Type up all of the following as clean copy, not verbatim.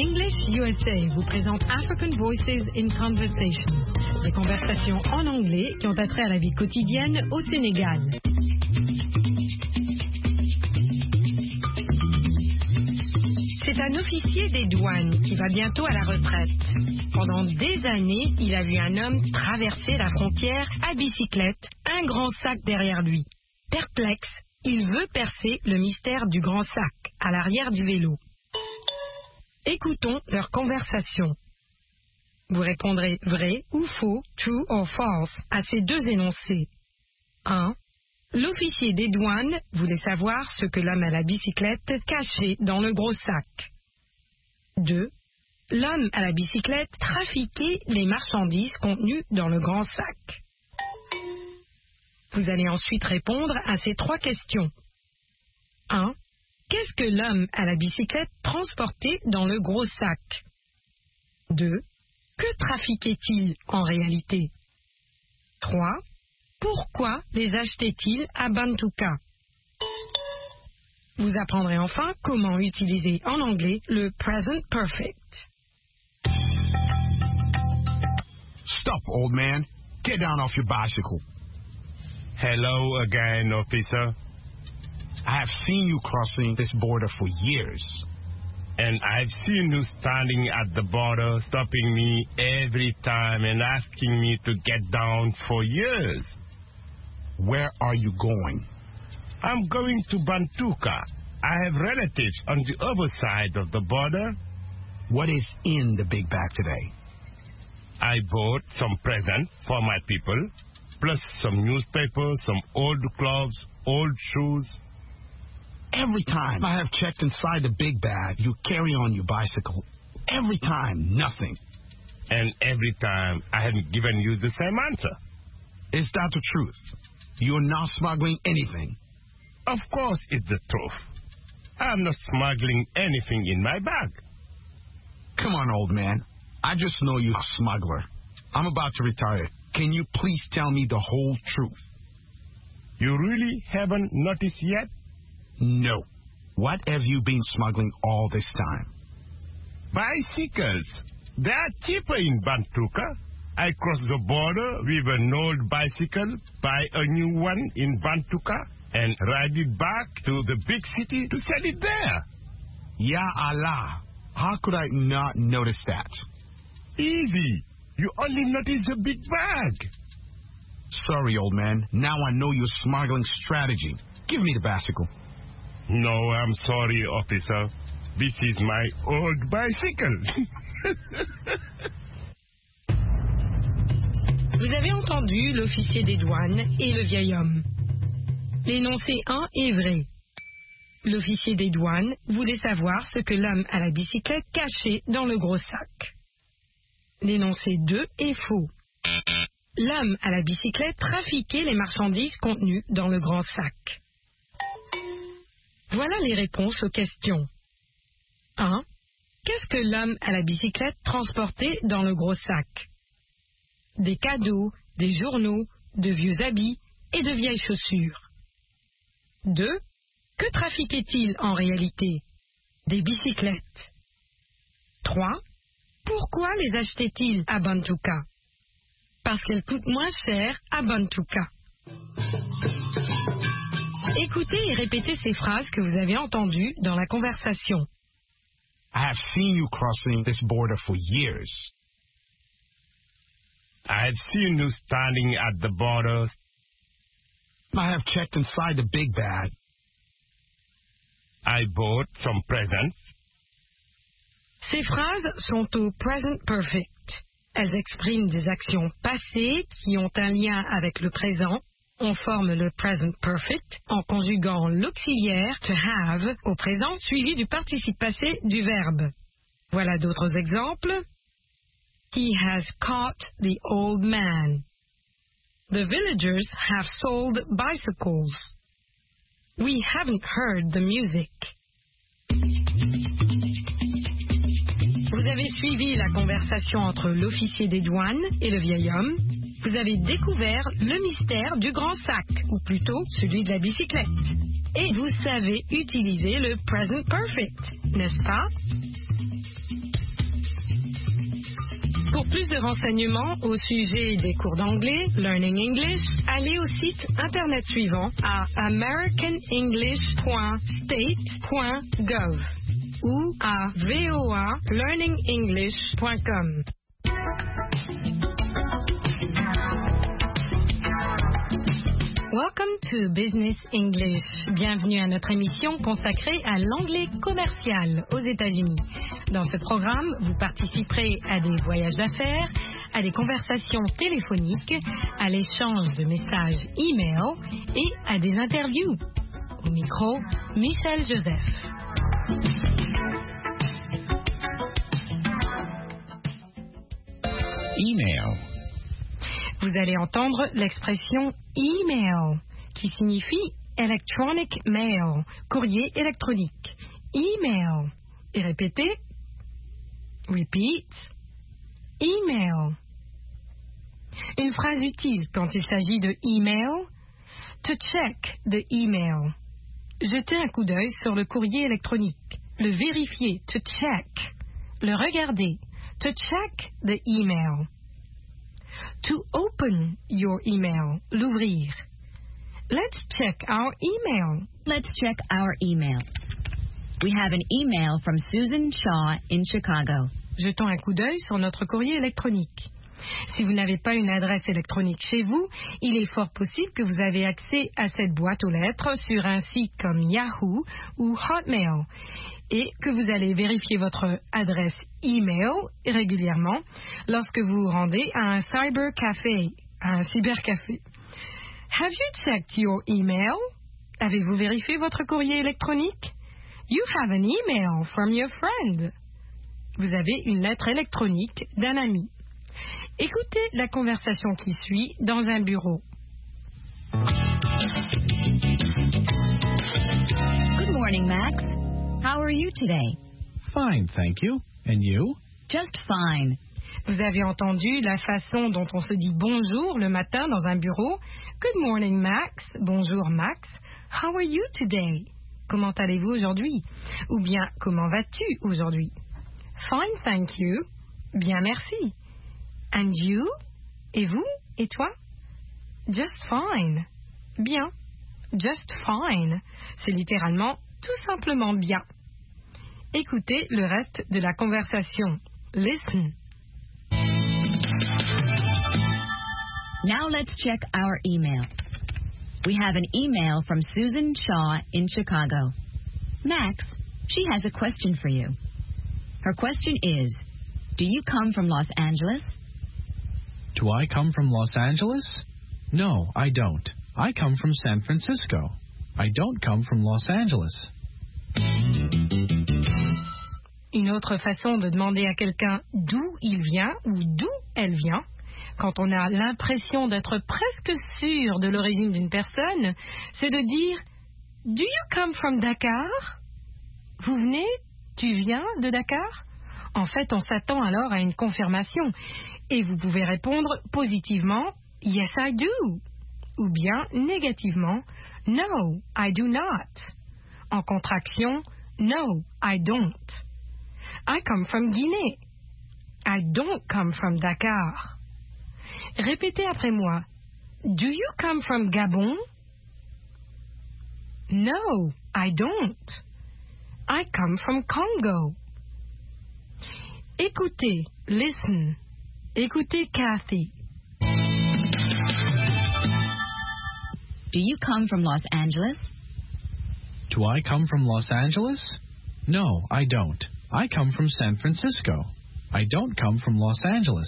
English USA vous présente African Voices in Conversation, des conversations en anglais qui ont attrait à la vie quotidienne au Sénégal. C'est un officier des douanes qui va bientôt à la retraite. Pendant des années, il a vu un homme traverser la frontière à bicyclette, un grand sac derrière lui. Perplexe, il veut percer le mystère du grand sac à l'arrière du vélo. Écoutons leur conversation. Vous répondrez vrai ou faux, true or false, à ces deux énoncés. 1. L'officier des douanes voulait savoir ce que l'homme à la bicyclette cachait dans le gros sac. 2. L'homme à la bicyclette trafiquait les marchandises contenues dans le grand sac. Vous allez ensuite répondre à ces trois questions. 1. Qu'est-ce que l'homme à la bicyclette transportait dans le gros sac? 2. Que trafiquait-il en réalité? 3. Pourquoi les achetait-il à Bantuka? Vous apprendrez enfin comment utiliser en anglais le present perfect. Stop, old man. Get down off your bicycle. Hello again, officer. I have seen you crossing this border for years. And I've seen you standing at the border, stopping me every time and asking me to get down for years. Where are you going? I'm going to Bantuka. I have relatives on the other side of the border. What is in the big bag today? I bought some presents for my people, plus some newspapers, some old clothes, old shoes. Every time I have checked inside the big bag, you carry on your bicycle. Every time, nothing. And every time, I haven't given you the same answer. Is that the truth? You're not smuggling anything? Of course it's the truth. I'm not smuggling anything in my bag. Come on, old man. I just know you're a smuggler. I'm about to retire. Can you please tell me the whole truth? You really haven't noticed yet? No. What have you been smuggling all this time? Bicycles. They are cheaper in Bantuka. I cross the border with an old bicycle, buy a new one in Bantuka, and ride it back to the big city to sell it there. Ya Allah. How could I not notice that? Easy. You only notice the big bag. Sorry, old man. Now I know your smuggling strategy. Give me the bicycle. No, I'm sorry, officer. This is my old bicycle. Vous avez entendu l'officier des douanes et le vieil homme. L'énoncé 1 est vrai. L'officier des douanes voulait savoir ce que l'homme à la bicyclette cachait dans le gros sac. L'énoncé 2 est faux. L'homme à la bicyclette trafiquait les marchandises contenues dans le grand sac. Voilà les réponses aux questions. 1. Qu'est-ce que l'homme à la bicyclette transportait dans le gros sac? Des cadeaux, des journaux, de vieux habits et de vieilles chaussures. 2. Que trafiquait-il en réalité? Des bicyclettes. 3. Pourquoi les achetait-il à Bantuka? Parce qu'elles coûtent moins cher à Bantuka. Écoutez et répétez ces phrases que vous avez entendues dans la conversation. I have seen you crossing this border for years. I have seen you standing at the border. I have checked inside the big bag. I bought some presents. Ces phrases sont au present perfect. Elles expriment des actions passées qui ont un lien avec le présent. On forme le present perfect en conjuguant l'auxiliaire to have au présent suivi du participe passé du verbe. Voilà d'autres exemples. He has caught the old man. The villagers have sold bicycles. We haven't heard the music. Vous avez suivi la conversation entre l'officier des douanes et le vieil homme. Vous avez découvert le mystère du grand sac, ou plutôt celui de la bicyclette. Et vous savez utiliser le present perfect, n'est-ce pas? Pour plus de renseignements au sujet des cours d'anglais, Learning English, allez au site internet suivant à americanenglish.state.gov ou à voalearningenglish.com. Welcome to Business English. Bienvenue à notre émission consacrée à l'anglais commercial aux États-Unis. Dans ce programme, vous participerez à des voyages d'affaires, à des conversations téléphoniques, à l'échange de messages e-mail et à des interviews. Au micro, Michel Joseph. Email. Vous allez entendre l'expression email, qui signifie electronic mail, courrier électronique. Email. Et répétez. Repeat. Email. Une phrase utile quand il s'agit de email. To check the email. Jeter un coup d'œil sur le courrier électronique. Le vérifier. To check. Le regarder. To check the email. To open your email. L'ouvrir. Let's check our email. Let's check our email. We have an email from Susan Shaw in Chicago. Jetons un coup d'œil sur notre courrier électronique. Si vous n'avez pas une adresse électronique chez vous, il est fort possible que vous avez accès à cette boîte aux lettres sur un site comme Yahoo ou Hotmail et que vous allez vérifier votre adresse email régulièrement lorsque vous vous rendez à un cybercafé, Have you checked your email? Avez-vous vérifié votre courrier électronique? You have an email from your friend. Vous avez une lettre électronique d'un ami. Écoutez la conversation qui suit dans un bureau. Good morning, Max. How are you today? Fine, thank you. And you? Just fine. Vous avez entendu la façon dont on se dit bonjour le matin dans un bureau. Good morning, Max. Bonjour, Max. How are you today? Comment allez-vous aujourd'hui? Ou bien, comment vas-tu aujourd'hui? Fine, thank you. Bien, merci. And you? Et vous? Et toi? Just fine. Bien. Just fine. C'est littéralement tout simplement bien. Écoutez le reste de la conversation. Listen. Now let's check our email. We have an email from Susan Shaw in Chicago. Max, she has a question for you. Her question is, do you come from Los Angeles? Do I come from Los Angeles? No, I don't. I come from San Francisco. I don't come from Los Angeles. Une autre façon de demander à quelqu'un d'où il vient ou d'où elle vient, quand on a l'impression d'être presque sûr de l'origine d'une personne, c'est de dire « Do you come from Dakar ?» Vous venez, tu viens de Dakar? En fait, on s'attend alors à une confirmation et vous pouvez répondre positivement « Yes, I do » ou bien négativement « No, I do not ». En contraction « No, I don't ». I come from Guinée. I don't come from Dakar. Répétez après moi. Do you come from Gabon? No, I don't. I come from Congo. Écoutez, listen. Écoutez Kathy. Do you come from Los Angeles? Do I come from Los Angeles? No, I don't. I come from San Francisco. I don't come from Los Angeles.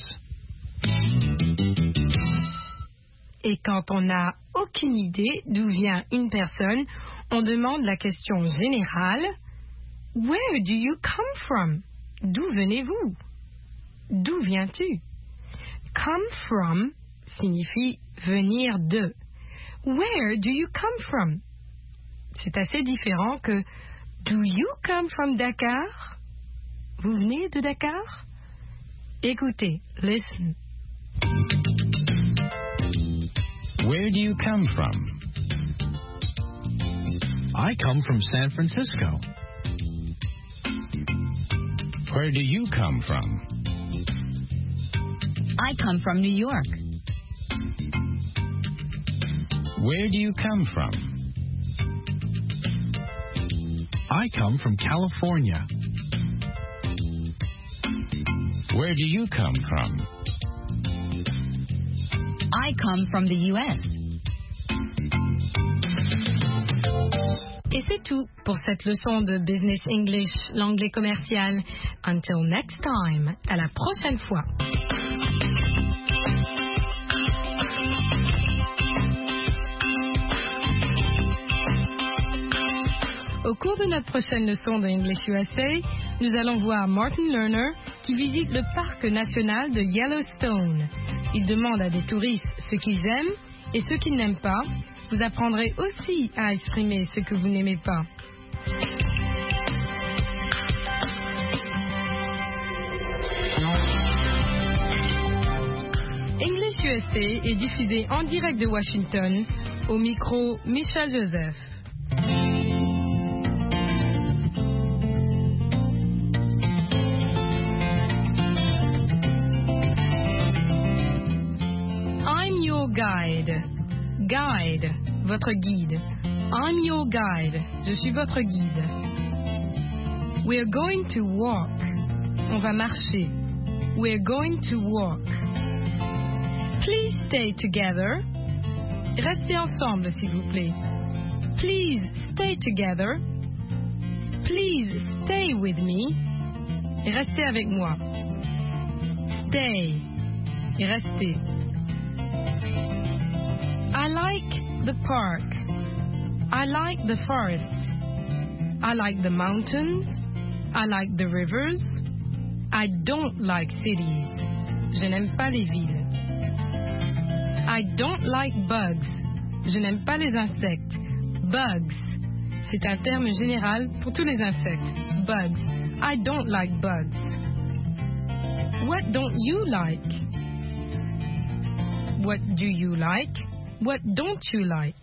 Et quand on n'a aucune idée d'où vient une personne, on demande la question générale « Where do you come from ?» D'où venez-vous? D'où viens-tu? Come from signifie venir de. Where do you come from? C'est assez différent que Do you come from Dakar? Vous venez de Dakar? Écoutez, listen. Where do you come from? I come from San Francisco. Where do you come from? I come from New York. Where do you come from? I come from California. Where do you come from? I come from the U.S. Et c'est tout pour cette leçon de Business English, l'anglais commercial. Until next time, à la prochaine fois. Au cours de notre prochaine leçon de English USA, nous allons voir Martin Lerner qui visite le parc national de Yellowstone. Il demande à des touristes ce qu'ils aiment et ce qu'ils n'aiment pas. Vous apprendrez aussi à exprimer ce que vous n'aimez pas. English USA est diffusé en direct de Washington, au micro Michel Joseph. I'm your guide. Guide, votre guide. I'm your guide. Je suis votre guide. We're going to walk. On va marcher. We're going to walk. Please stay together. Restez ensemble, s'il vous plaît. Please stay together. Please stay with me. Restez avec moi. Stay. Restez. I like the park. I like the forest. I like the mountains. I like the rivers. I don't like cities. Je n'aime pas les villes. I don't like bugs. Je n'aime pas les insectes. Bugs. C'est un terme général pour tous les insectes. Bugs. I don't like bugs. What don't you like? What do you like? What don't you like?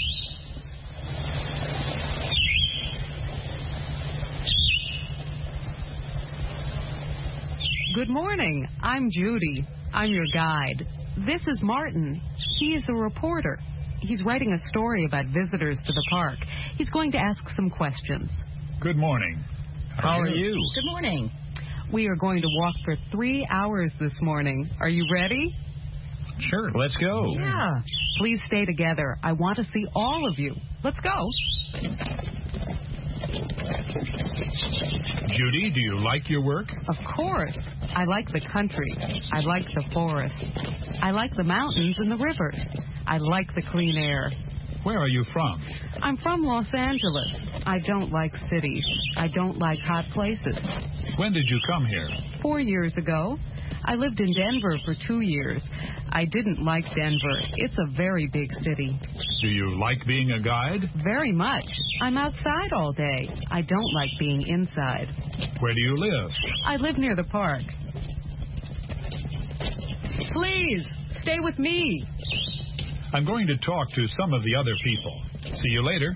Good morning. I'm Judy. I'm your guide. This is Martin. He is a reporter. He's writing a story about visitors to the park. He's going to ask some questions. Good morning. How are you? Good morning. We are going to walk for 3 hours this morning. Are you ready? Sure, let's go. Yeah. Please stay together. I want to see all of you. Let's go. Judy, do you like your work? Of course. I like the country. I like the forest. I like the mountains and the rivers. I like the clean air. Where are you from? I'm from Los Angeles. I don't like cities. I don't like hot places. When did you come here? 4 years ago. I lived in Denver for 2 years. I didn't like Denver. It's a very big city. Do you like being a guide? Very much. I'm outside all day. I don't like being inside. Where do you live? I live near the park. Please, stay with me. I'm going to talk to some of the other people. See you later.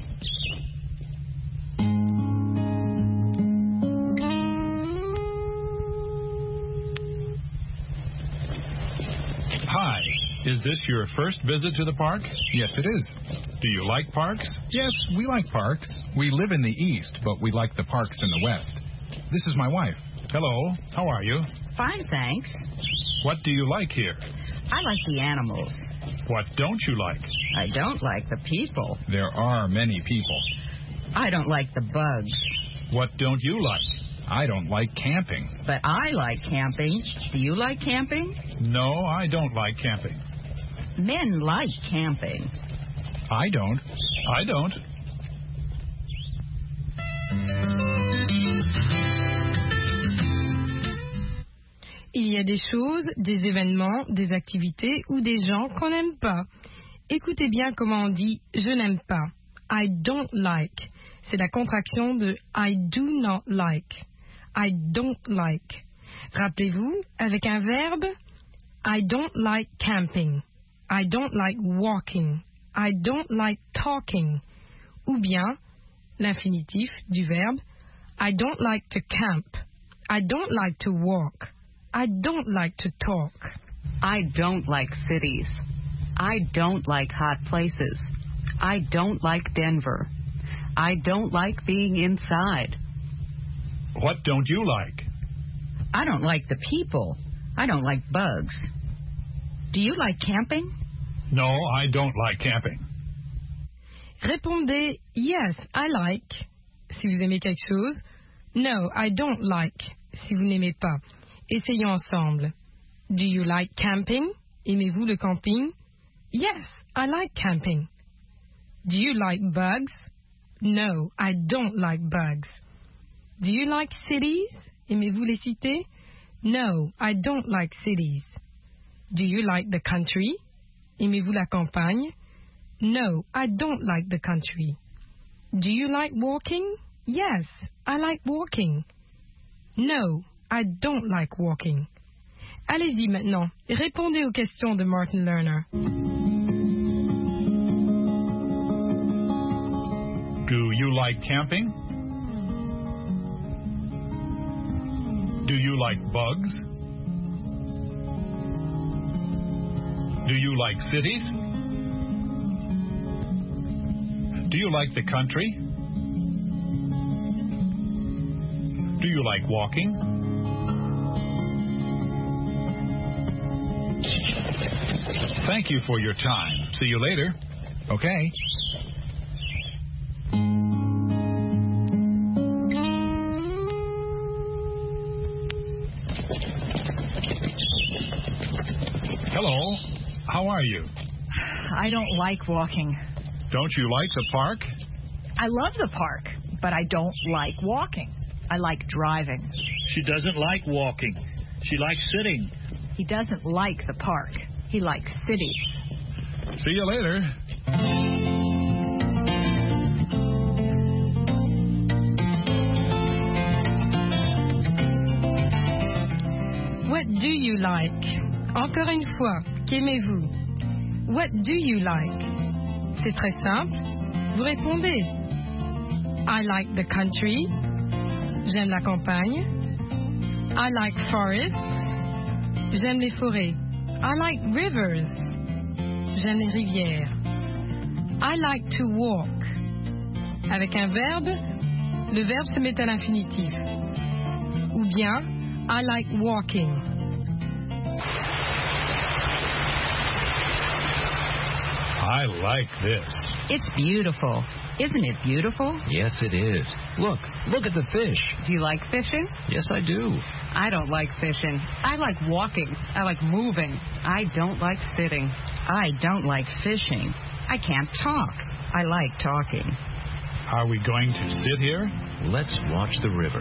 Hi. Is this your first visit to the park? Yes, it is. Do you like parks? Yes, we like parks. We live in the east, but we like the parks in the west. This is my wife. Hello. How are you? Fine, thanks. What do you like here? I like the animals. What don't you like? I don't like the people. There are many people. I don't like the bugs. What don't you like? I don't like camping. But I like camping. Do you like camping? No, I don't like camping. Men like camping. I don't. I don't. Il y a des choses, des événements, des activités ou des gens qu'on n'aime pas. Écoutez bien comment on dit « je n'aime pas ». I don't like. C'est la contraction de I do not like. I don't like. Rappelez-vous, avec un verbe, I don't like camping. I don't like walking. I don't like talking. Ou bien, l'infinitif du verbe, I don't like to camp. I don't like to walk. I don't like to talk. I don't like cities. I don't like hot places. I don't like Denver. I don't like being inside. What don't you like? I don't like the people. I don't like bugs. Do you like camping? No, I don't like camping. Répondez yes, I like si vous aimez quelque chose. No, I don't like si vous n'aimez pas. Essayons ensemble. Do you like camping? Aimez-vous le camping? Yes, I like camping. Do you like bugs? No, I don't like bugs. Do you like cities? Aimez-vous les cités? No, I don't like cities. Do you like the country? Aimez-vous la campagne? No, I don't like the country. Do you like walking? Yes, I like walking. No, I don't like walking. Allez-y maintenant, répondez aux questions de Martin Lerner. Do you like camping? Do you like bugs? Do you like cities? Do you like the country? Do you like walking? Thank you for your time. See you later. Okay. Hello. How are you? I don't like walking. Don't you like the park? I love the park, but I don't like walking. I like driving. She doesn't like walking. She likes sitting. He doesn't like the park. He likes cities. See you later. What do you like? Encore une fois, qu'aimez-vous? What do you like? C'est très simple. Vous répondez. I like the country. J'aime la campagne. I like forests. J'aime les forêts. I like rivers. J'aime les rivières. I like to walk. Avec un verbe, le verbe se met à l'infinitif. Ou bien, I like walking. I like this. It's beautiful. Isn't it beautiful? Yes, it is. Look at the fish. Do you like fishing? Yes, I do. I don't like fishing. I like walking. I like moving. I don't like sitting. I don't like fishing. I can't talk. I like talking. Are we going to sit here? Let's watch the river.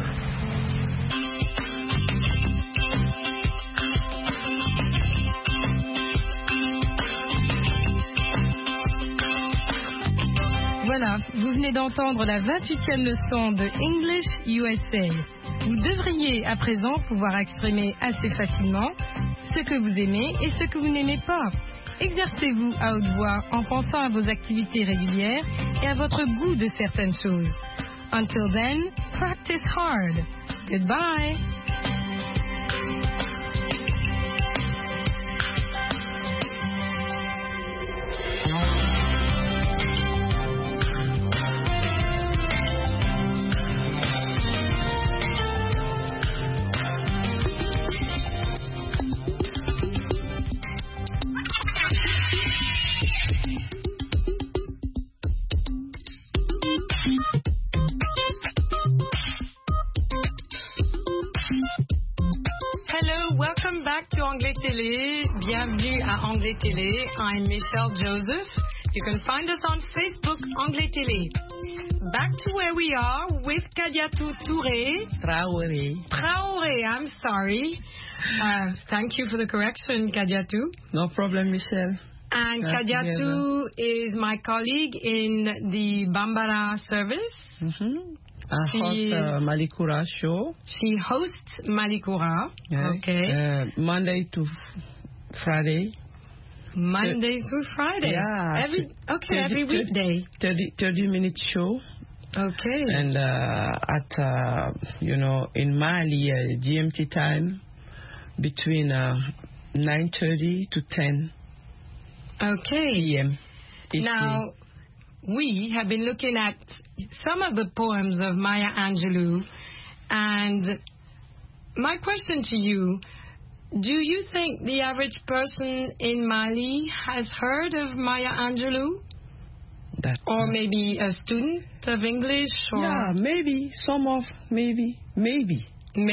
Voilà, vous venez d'entendre la 28e leçon de English USA. Vous devriez à présent pouvoir exprimer assez facilement ce que vous aimez et ce que vous n'aimez pas. Exercez-vous à haute voix en pensant à vos activités régulières et à votre goût de certaines choses. Until then, practice hard. Goodbye. Hello, welcome back to Anglais Télé. Bienvenue à Anglais Télé. I'm Michelle Joseph. You can find us on Facebook, Anglais Télé. Back to where we are with Kadiatou Touré. Traoré, I'm sorry. Thank you for the correction, Kadiatou. No problem, Michelle. And Kadiatou is my colleague in the Bambara service. Mm-hmm. I host Malikura show. She hosts Malikura. Yeah. Okay. Monday to Friday. Monday through Friday. Yeah. Every weekday. 30-minute show. Okay. And at in Mali GMT time, between 9:30 to 10 p.m. Now, we have been looking at some of the poems of Maya Angelou, and my question to you, do you think the average person in Mali has heard of Maya Angelou? Or maybe a student of English? Or? Yeah, maybe. Maybe.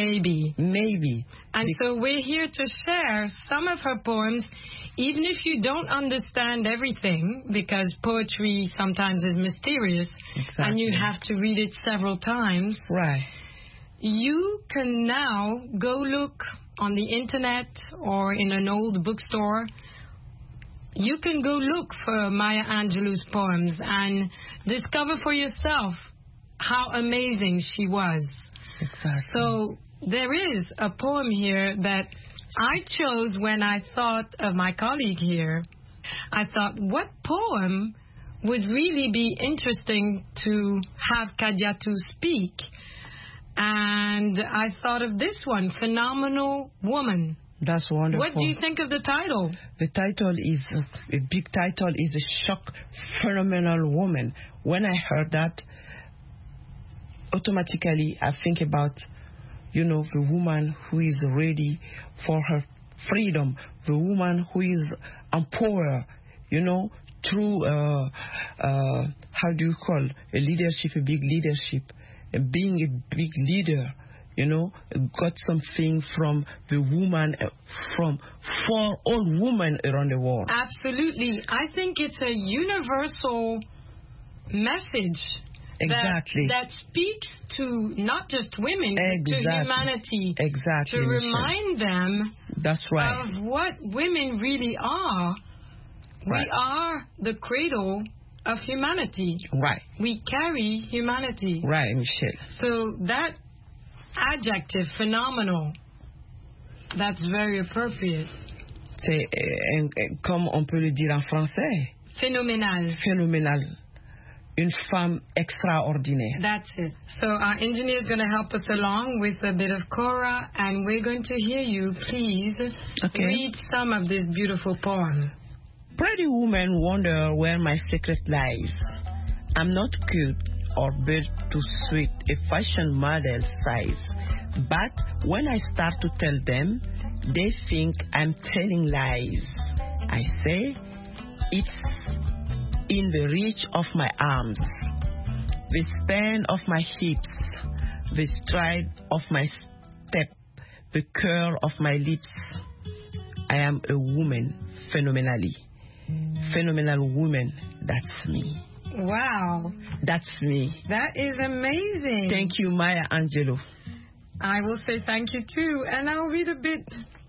And so we're here to share some of her poems, even if you don't understand everything, because poetry sometimes is mysterious, and you have to read it several times. Right. You can now go look on the internet or in an old bookstore. You can go look for Maya Angelou's poems and discover for yourself how amazing she was. Exactly. So there is a poem here that I chose when I thought of my colleague here. I thought, what poem would really be interesting to have Kadiatou speak? And I thought of this one, Phenomenal Woman. That's wonderful. What do you think of the title? The title is, a big title is A Shock Phenomenal Woman. When I heard that, automatically I think about, the woman who is ready for her freedom, the woman who is empowered, through, how do you call, a leadership, a big leadership, being a big leader. Got something from the woman, for all women around the world. Absolutely. I think it's a universal message that speaks to not just women, but to humanity. Exactly. To remind them of what women really are. Right. We are the cradle of humanity. Right. We carry humanity. Right, Michelle. So that adjective, phenomenal, that's very appropriate. C'est comme on peut le dire en français. Phénoménal. Phénoménal. Une femme extraordinaire. That's it. So our engineer is going to help us along with a bit of Cora, and we're going to hear you. Please read some of this beautiful poem. Pretty women wonder where my secret lies. I'm not cute or built to suit a fashion model size. But when I start to tell them, they think I'm telling lies. I say, it's in the reach of my arms, the span of my hips, the stride of my step, the curl of my lips. I am a woman, phenomenally. Phenomenal woman, that's me. Wow. That's me. That is amazing. Thank you, Maya Angelou. I will say thank you too, and I'll read a bit.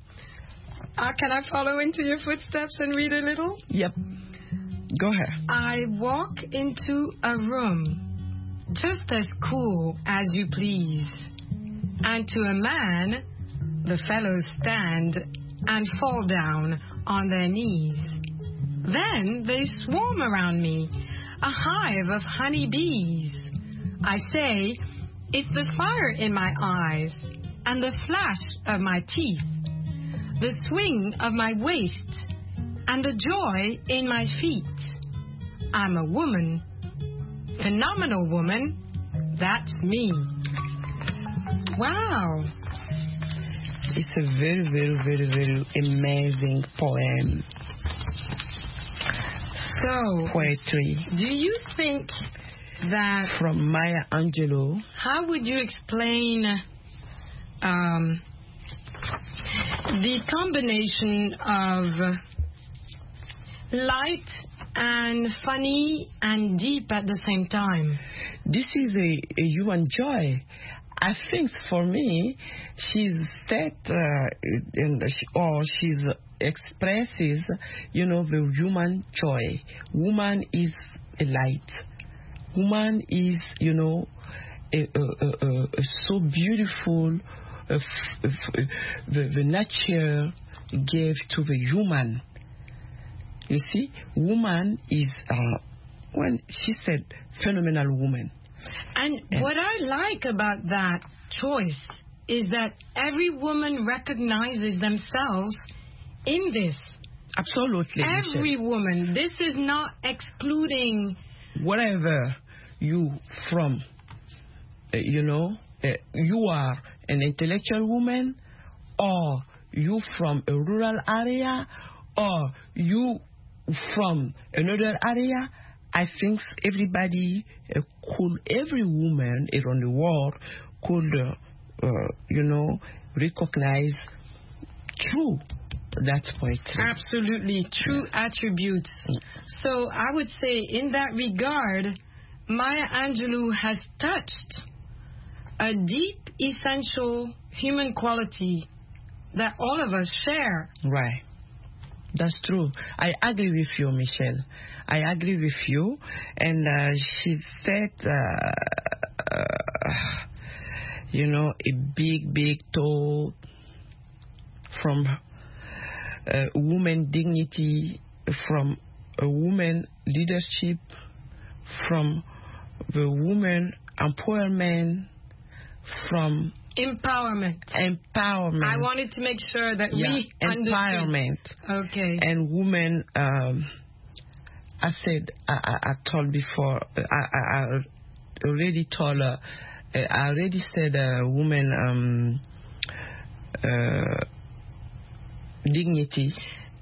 Can I follow into your footsteps and read a little? Yep. Go ahead. I walk into a room just as cool as you please, and to a man the fellows stand and fall down on their knees. Then they swarm around me, a hive of honey bees. I say, it's the fire in my eyes and the flash of my teeth, the swing of my waist and the joy in my feet. I'm a woman, phenomenal woman, that's me. Wow. It's a very, very, very, very amazing poem. So, poetry. Do you think that... From Maya Angelou. How would you explain the combination of light and funny and deep at the same time? This is a human joy. I think for me, she's expresses, the human joy. Woman is a light. Woman is, so beautiful. The nature gave to the human. You see, woman is, when she said, phenomenal woman. And what I like about that choice is that every woman recognizes themselves in this. Absolutely. Every woman. This is not excluding. Whatever you from, you are an intellectual woman, or you from a rural area, or you from another area. I think everybody every woman around the world could, recognize true. That's poetry. Absolutely, true attributes. So I would say in that regard, Maya Angelou has touched a deep, essential human quality that all of us share. Right. That's true. I agree with you, Michelle. I agree with you. And she said, a big toe from woman dignity, from a woman leadership, from the woman empowerment, from empowerment. I wanted to make sure that we empowerment. Understood. Okay. And women, I said, I told before, I already told, I already said, woman, dignity,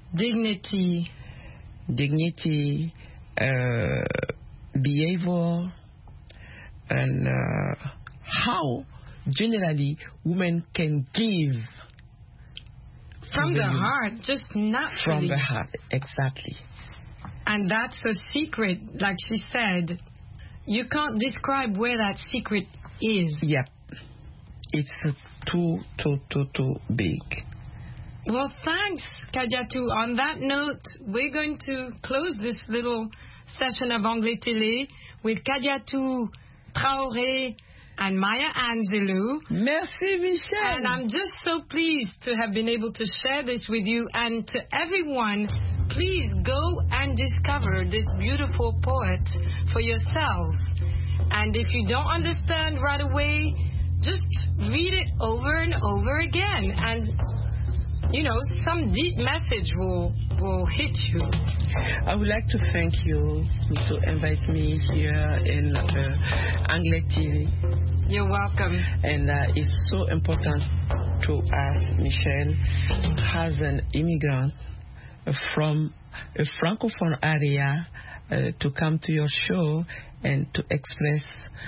behavior, and how generally women can give from the heart, just naturally. From the heart, exactly. And that's a secret, like she said. You can't describe where that secret is. Yep. It's too big. Well, thanks, Kadiatou. On that note, we're going to close this little session of Anglais Télé with Kadiatou Traoré and Maya Angelou. Merci, Michelle. And I'm just so pleased to have been able to share this with you. And to everyone, please go and discover this beautiful poet for yourselves. And if you don't understand right away, just read it over and over again. And some deep message will hit you. I would like to thank you to invite me here in Anglais TV. You're welcome. And it's so important to us, Michelle, as an immigrant from a Francophone area, to come to your show and to express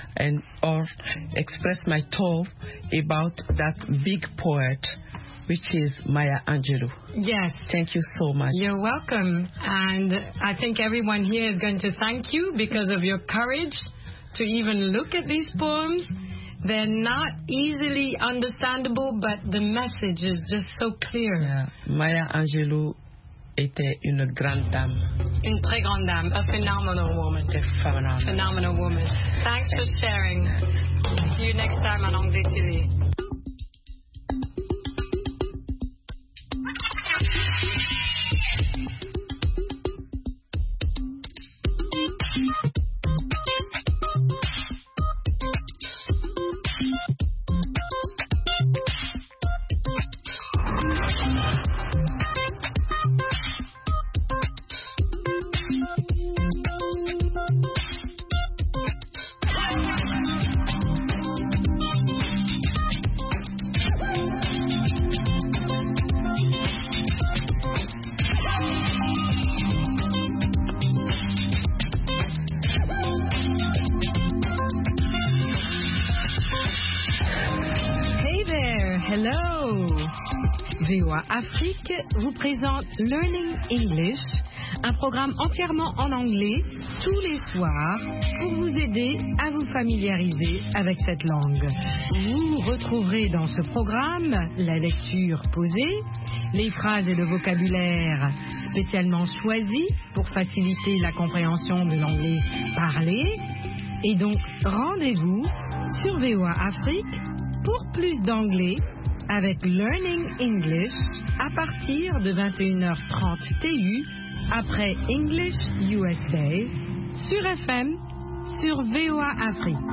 my thought about that big poet, which is Maya Angelou. Yes. Thank you so much. You're welcome. And I think everyone here is going to thank you because of your courage to even look at these poems. They're not easily understandable, but the message is just so clear. Yeah. Maya Angelou était une grande dame. Une très grande dame. A phenomenal woman. Phenomenal woman. Thanks for sharing. See you next time on Anglais Télé. VOA Afrique vous présente Learning English, un programme entièrement en anglais tous les soirs pour vous aider à vous familiariser avec cette langue. Vous retrouverez dans ce programme la lecture posée, les phrases et le vocabulaire spécialement choisis pour faciliter la compréhension de l'anglais parlé. Et donc, rendez-vous sur VOA Afrique pour plus d'anglais avec Learning English à partir de 21h30 TU après English USA sur FM sur VOA Afrique.